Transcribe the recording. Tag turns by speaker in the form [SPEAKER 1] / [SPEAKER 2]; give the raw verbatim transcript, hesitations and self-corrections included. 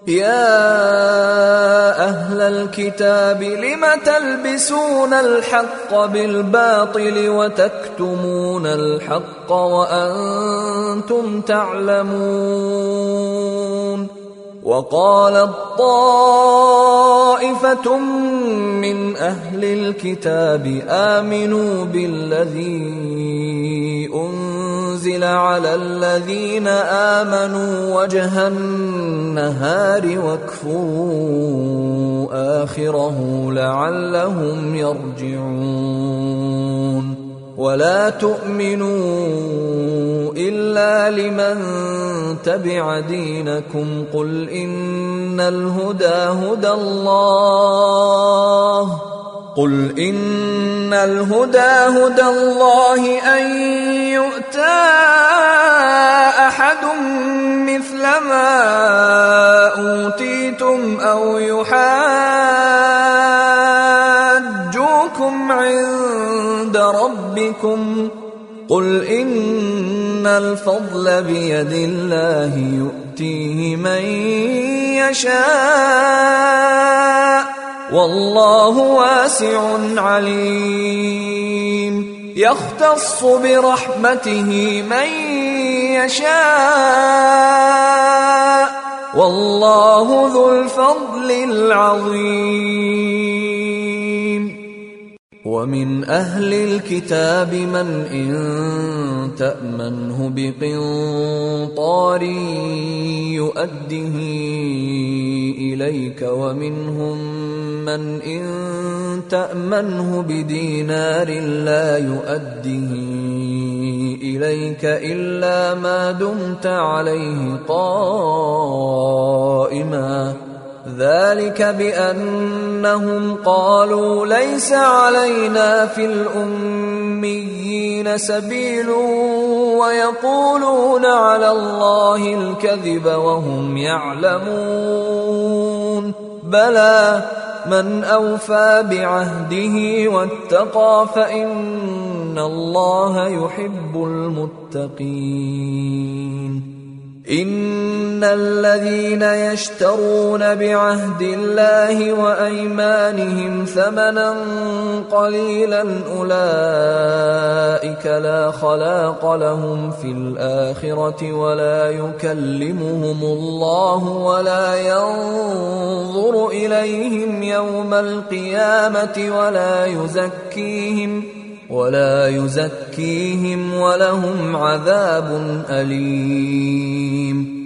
[SPEAKER 1] يا أهل الكتاب لم تلبسون الحق بالباطل وتكتمون الحق وأنتم تعلمون وقالت طائفة من أهل الكتاب آمنوا بالذي أنزل على الذين آمنوا وجه النهار واكفروا آخره لعلهم يرجعون ولا تؤمنوا إلا لمن تبع دينكم قل إن الهدى هدى الله قل إن الهدى هدى الله أن يؤتى أحد مثل ما أوتيتم أو يحاجوكم عند ربكم قل إن الفضل بيد الله يؤتيه من يشاء والله واسع عليم يختص برحمته من يشاء والله ذو الفضل العظيم ومن أهل الكتاب من إن تأمنه بقنطار يؤده إليك ومنهم من إن تأمنه بدينار لا يؤده إليك إلا ما دمت عليه قائما ذلك بأنهم قالوا ليس علينا في الأميين سبيل ويقولون على الله الكذب وهم يعلمون بلى من أوفى بعهده واتقى فإن الله يحب المتقين إن الذين يشترون بعهد الله وأيمانهم ثمنا قليلا أولئك لا خلاق لهم في الآخرة ولا يكلمهم الله ولا ينظر إليهم يوم القيامة ولا يزكيهم ولا يزكيهم ولهم عذاب أليم